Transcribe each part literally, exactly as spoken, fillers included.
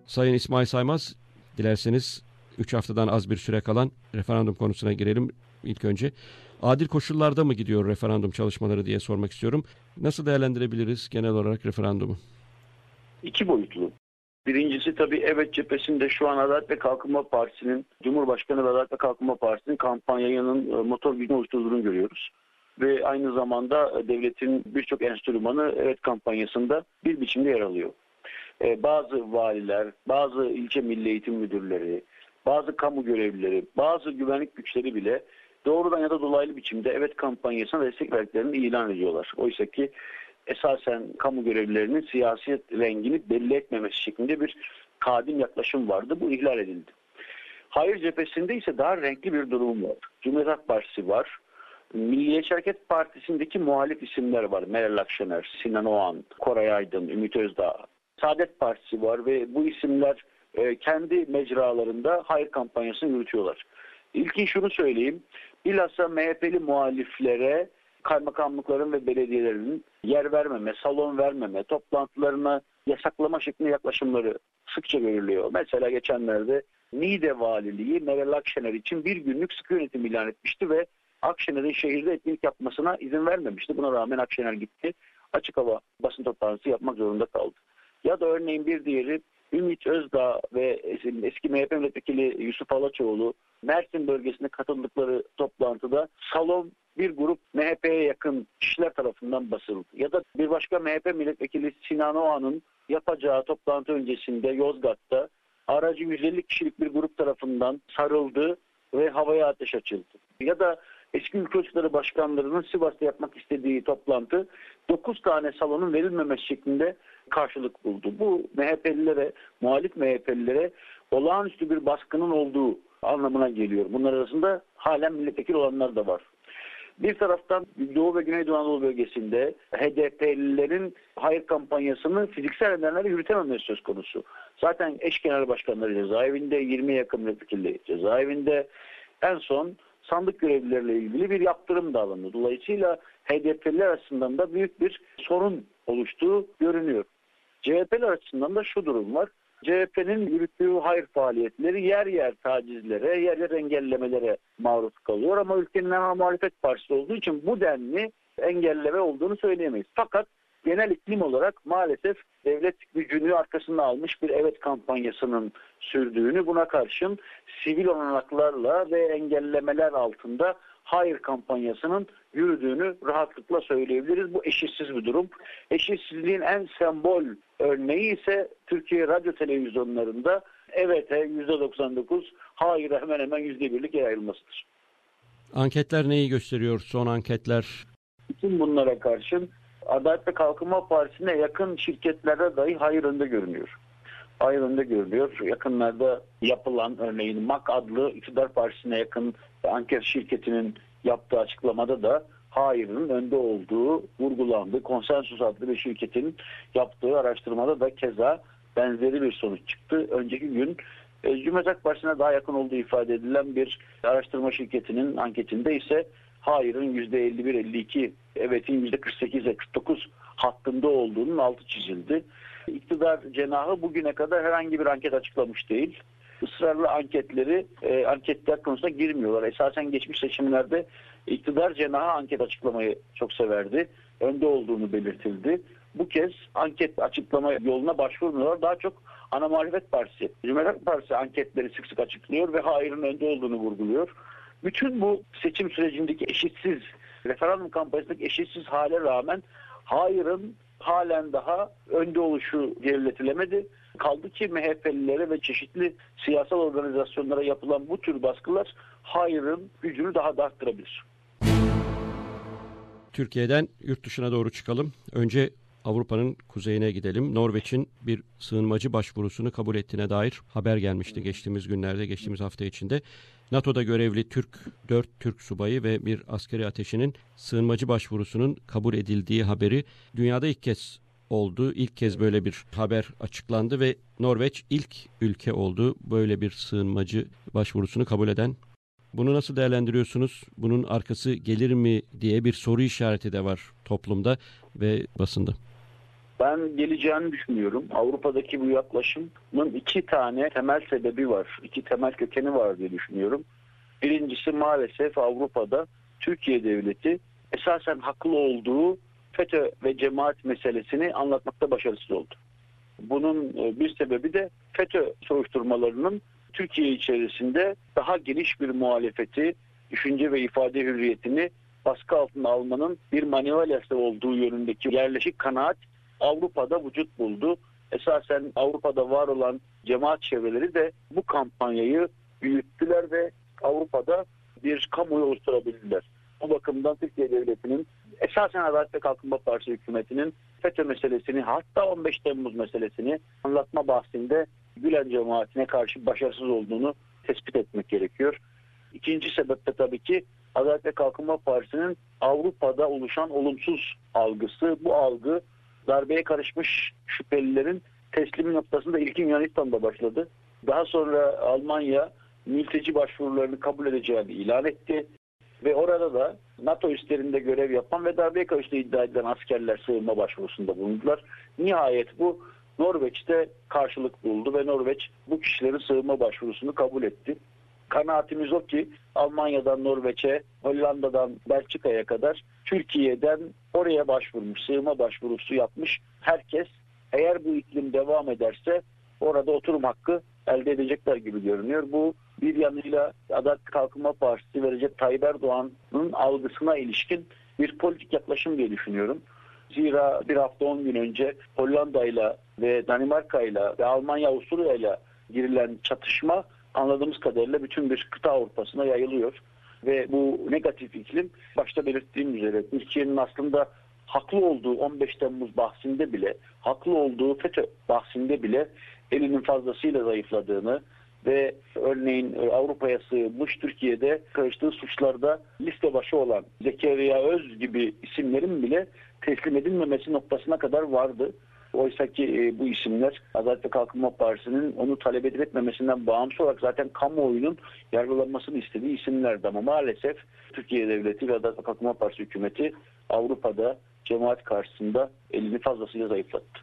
Sayın İsmail Saymaz, dilerseniz üç haftadan az bir süre kalan referandum konusuna girelim ilk önce. Adil koşullarda mı gidiyor referandum çalışmaları diye sormak istiyorum. Nasıl değerlendirebiliriz genel olarak referandumu? İki boyutlu. Birincisi tabii evet cephesinde şu an Adalet ve Kalkınma Partisi'nin, Cumhurbaşkanı ve Adalet ve Kalkınma Partisi'nin kampanyanın motor gücünü oluşturduğunu görüyoruz. Ve aynı zamanda devletin birçok enstrümanı evet kampanyasında bir biçimde yer alıyor. Ee, bazı valiler, bazı ilçe milli eğitim müdürleri, bazı kamu görevlileri, bazı güvenlik güçleri bile doğrudan ya da dolaylı biçimde evet kampanyasına destek verdiklerini ilan ediyorlar. Oysa ki esasen kamu görevlilerinin siyasi rengini belli etmemesi şeklinde bir kadim yaklaşım vardı. Bu ihlal edildi. Hayır cephesinde ise daha renkli bir durum var. Cumhuriyet Halk Partisi var. Milliyetçi Hareket Partisi'ndeki muhalif isimler var. Meral Akşener, Sinan Oğan, Koray Aydın, Ümit Özdağ. Saadet Partisi var ve bu isimler e, kendi mecralarında hayır kampanyasını yürütüyorlar. İlkin şunu söyleyeyim. Bilhassa M H P'li muhaliflere kaymakamlıkların ve belediyelerin yer vermeme, salon vermeme, toplantılarına yasaklama şeklinde yaklaşımları sıkça görülüyor. Mesela geçenlerde Niğde Valiliği Meral Akşener için bir günlük sıkı yönetim ilan etmişti ve Akşener'in şehirde etkinlik yapmasına izin vermemişti. Buna rağmen Akşener gitti. Açık hava basın toplantısı yapmak zorunda kaldı. Ya da örneğin bir diğeri Ümit Özdağ ve eski M H P milletvekili Yusuf Alaçoğlu Mersin bölgesinde katıldıkları toplantıda salon bir grup M H P'ye yakın kişiler tarafından basıldı. Ya da bir başka M H P milletvekili Sinan Oğan'ın yapacağı toplantı öncesinde Yozgat'ta aracı yüz elli kişilik bir grup tarafından sarıldı ve havaya ateş açıldı. Ya da eski ülke ölçüleri başkanlarının Sivas'ta yapmak istediği toplantı dokuz tane salonun verilmemesi şeklinde karşılık buldu. Bu M H P'lilere, muhalif M H P'lilere olağanüstü bir baskının olduğu anlamına geliyor. Bunlar arasında halen milletvekili olanlar da var. Bir taraftan Doğu ve Güneydoğu Anadolu bölgesinde H D P'lilerin hayır kampanyasını fiziksel nedenlerle yürütememesi söz konusu. Zaten eş genel başkanları cezaevinde, yirmiye yakın milletvekili cezaevinde. En son sandık görevlileriyle ilgili bir yaptırım da alındı. Dolayısıyla H D P'liler açısından da büyük bir sorun oluştuğu görünüyor. C H P'ler açısından da şu durum var. C H P'nin yürüttüğü hayır faaliyetleri yer yer tacizlere, yer yer engellemelere maruz kalıyor. Ama ülkenin ana muhalefet partisi olduğu için bu denli engelleme olduğunu söyleyemeyiz. Fakat genel iklim olarak maalesef devlet gücünü arkasına almış bir evet kampanyasının sürdüğünü, buna karşın sivil olanaklarla ve engellemeler altında hayır kampanyasının yürüdüğünü rahatlıkla söyleyebiliriz. Bu eşitsiz bir durum. Eşitsizliğin en sembol örneği ise Türkiye radyo televizyonlarında evet'e yüzde doksan dokuz, hayır'a hemen hemen yüzde birlik yayılmasıdır. Anketler neyi gösteriyor? Son anketler. Bütün bunlara karşın Adalet ve Kalkınma Partisi'ne yakın şirketlerde dahi hayır önde görünüyor. Hayır önde görülüyor. Yakınlarda yapılan örneğin M A K adlı iktidar partisine yakın anket şirketinin yaptığı açıklamada da hayırın önde olduğu vurgulandı. Konsensus adlı bir şirketin yaptığı araştırmada da keza benzeri bir sonuç çıktı. Önceki gün e, Cumhuriyet Halk Partisi'ne daha yakın olduğu ifade edilen bir araştırma şirketinin anketinde ise hayırın yüzde elli bir elli iki, evetin yüzde kırk sekiz kırk dokuz hattında olduğunun altı çizildi. İktidar cenahı bugüne kadar herhangi bir anket açıklamış değil. Israrlı anketleri, e, anketler konusuna girmiyorlar. Esasen geçmiş seçimlerde iktidar cenahı anket açıklamayı çok severdi. Önde olduğunu belirtildi. Bu kez anket açıklama yoluna başvurmuyorlar. Daha çok ana muhalefet partisi, Cumhuriyet Halk Partisi anketleri sık sık açıklıyor ve hayırın önde olduğunu vurguluyor. Bütün bu seçim sürecindeki eşitsiz, referandum kampanyasındaki eşitsiz hale rağmen hayırın halen daha önde oluşu geriletilemedi. Kaldı ki M H P'lilere ve çeşitli siyasal organizasyonlara yapılan bu tür baskılar hayırın gücünü daha da arttırabilir. Türkiye'den yurt dışına doğru çıkalım. Önce Avrupa'nın kuzeyine gidelim. Norveç'in bir sığınmacı başvurusunu kabul ettiğine dair haber gelmişti geçtiğimiz günlerde, geçtiğimiz hafta içinde. NATO'da görevli Türk, dört Türk subayı ve bir askeri ateşinin sığınmacı başvurusunun kabul edildiği haberi dünyada ilk kez oldu. İlk kez böyle bir haber açıklandı ve Norveç ilk ülke oldu böyle bir sığınmacı başvurusunu kabul eden. Bunu nasıl değerlendiriyorsunuz? Bunun arkası gelir mi diye bir soru işareti de var toplumda ve basında. Ben geleceğini düşünüyorum. Avrupa'daki bu yaklaşımın iki tane temel sebebi var. İki temel kökeni var diye düşünüyorum. Birincisi maalesef Avrupa'da Türkiye Devleti esasen haklı olduğu FETÖ ve cemaat meselesini anlatmakta başarısız oldu. Bunun bir sebebi de FETÖ soruşturmalarının Türkiye içerisinde daha geniş bir muhalefeti, düşünce ve ifade hürriyetini baskı altına almanın bir manivelyası olduğu yönündeki yerleşik kanaat Avrupa'da vücut buldu. Esasen Avrupa'da var olan cemaat çevreleri de bu kampanyayı büyüttüler ve Avrupa'da bir kamuoyu oluşturabildiler. Bu bakımdan Türkiye Devleti'nin, esasen Adalet ve Kalkınma Partisi hükümetinin FETÖ meselesini, hatta on beş Temmuz meselesini anlatma bahsinde Gülen cemaatine karşı başarısız olduğunu tespit etmek gerekiyor. İkinci sebep de tabii ki Adalet ve Kalkınma Partisi'nin Avrupa'da oluşan olumsuz algısı. Bu algı darbeye karışmış şüphelilerin teslimi noktasında ilkin Yunanistan'da başladı. Daha sonra Almanya mülteci başvurularını kabul edeceğini ilan etti. Ve orada da NATO üslerinde görev yapan ve darbeye karıştığı iddia edilen askerler sığınma başvurusunda bulundular. Nihayet bu Norveç'te karşılık buldu ve Norveç bu kişilerin sığınma başvurusunu kabul etti. Kanaatimiz o ki Almanya'dan Norveç'e, Hollanda'dan Belçika'ya kadar Türkiye'den oraya başvurmuş, sığınma başvurusu yapmış herkes eğer bu iklim devam ederse orada oturum hakkı elde edecekler gibi görünüyor. Bu bir yanıyla Adalet Kalkınma Partisi ve Recep Tayyip Erdoğan'ın algısına ilişkin bir politik yaklaşım diye düşünüyorum. Zira bir hafta on gün önce Hollanda'yla ve Danimarka'yla ve Almanya-Avusturya'yla girilen çatışma anladığımız kadarıyla bütün bir kıta Avrupa'sına yayılıyor. Ve bu negatif iklim başta belirttiğim üzere Türkiye'nin aslında haklı olduğu on beş Temmuz bahsinde bile, haklı olduğu FETÖ bahsinde bile elinin fazlasıyla zayıfladığını ve örneğin Avrupa'ya sığınmış Türkiye'de karıştığı suçlarda liste başı olan Zekeriya Öz gibi isimlerin bile teslim edilmemesi noktasına kadar vardı. Oysa ki bu isimler Adalet ve Kalkınma Partisi'nin onu talep edip etmemesinden bağımsız olarak zaten kamuoyunun yargılanmasını istediği isimlerdi. Ama maalesef Türkiye Devleti ve Adalet ve Kalkınma Partisi hükümeti Avrupa'da cemaat karşısında elini fazlasıyla zayıflattı.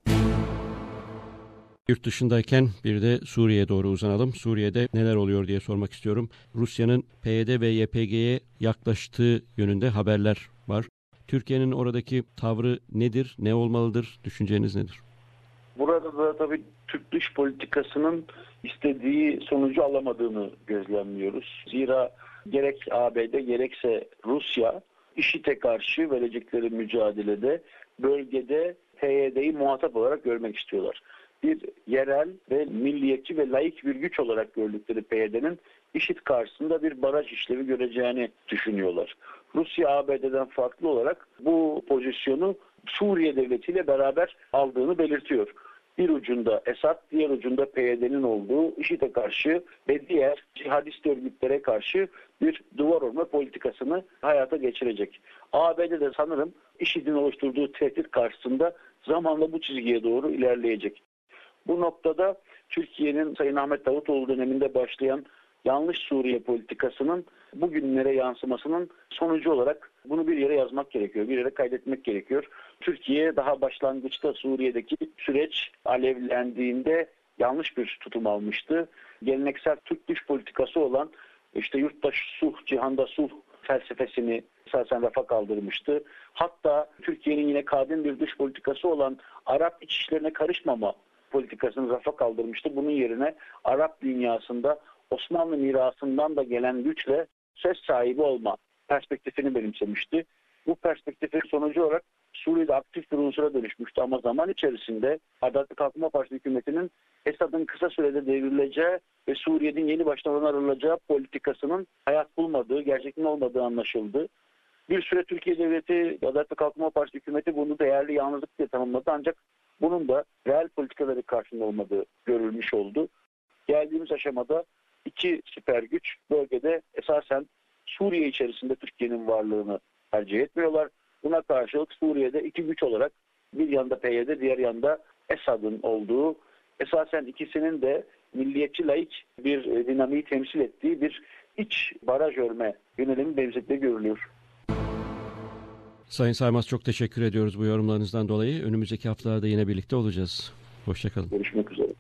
Yurt dışındayken bir de Suriye'ye doğru uzanalım. Suriye'de neler oluyor diye sormak istiyorum. Rusya'nın P Y D ve Y P G'ye yaklaştığı yönünde haberler var. Türkiye'nin oradaki tavrı nedir, ne olmalıdır, düşünceniz nedir? Burada da tabii Türk dış politikasının istediği sonucu alamadığını gözlemliyoruz. Zira gerek A B D gerekse Rusya IŞİD'e karşı verecekleri mücadelede bölgede P Y D'yi muhatap olarak görmek istiyorlar. Bir yerel ve milliyetçi ve laik bir güç olarak gördükleri P Y D'nin IŞİD karşısında bir baraj işlevi göreceğini düşünüyorlar. Rusya A B D'den farklı olarak bu pozisyonu Suriye devletiyle beraber aldığını belirtiyor. Bir ucunda Esad, diğer ucunda P Y D'nin olduğu IŞİD'e karşı ve diğer cihadist örgütlere karşı bir duvar örme politikasını hayata geçirecek. A B D de sanırım IŞİD'in oluşturduğu tehdit karşısında zamanla bu çizgiye doğru ilerleyecek. Bu noktada Türkiye'nin Sayın Ahmet Davutoğlu döneminde başlayan yanlış Suriye politikasının bugünlere yansımasının sonucu olarak bunu bir yere yazmak gerekiyor, bir yere kaydetmek gerekiyor. Türkiye daha başlangıçta Suriye'deki süreç alevlendiğinde yanlış bir tutum almıştı. Geleneksel Türk dış politikası olan işte yurttaş sulh, cihanda sulh felsefesini esasen rafa kaldırmıştı. Hatta Türkiye'nin yine kadim bir dış politikası olan Arap iç işlerine karışmama politikasını rafa kaldırmıştı. Bunun yerine Arap dünyasında Osmanlı mirasından da gelen güçle söz sahibi olma perspektifini benimsemişti. Bu perspektifin sonucu olarak Suriye'de aktif bir unsura dönüşmüştü ama zaman içerisinde Adalet ve Kalkınma Partisi hükümetinin Esad'ın kısa sürede devrileceği ve Suriye'nin yeni baştan onarılacağı politikasının hayat bulmadığı, gerçekliğin olmadığı anlaşıldı. Bir süre Türkiye Devleti, Adalet ve Kalkınma Partisi hükümeti bunu değerli yalnızlık diye tanımladı ancak bunun da reel politikaları karşında olmadığı görülmüş oldu. Geldiğimiz aşamada iki süper güç bölgede esasen Suriye içerisinde Türkiye'nin varlığını tercih etmiyorlar. Buna karşılık Suriye'de iki güç olarak bir yanda P Y D, diğer yanda Esad'ın olduğu, esasen ikisinin de milliyetçi laik bir dinamiği temsil ettiği bir iç baraj örme yönelimi benzettiği görülüyor. Sayın Saymaz, çok teşekkür ediyoruz bu yorumlarınızdan dolayı. Önümüzdeki haftalarda yine birlikte olacağız. Hoşçakalın. Görüşmek üzere.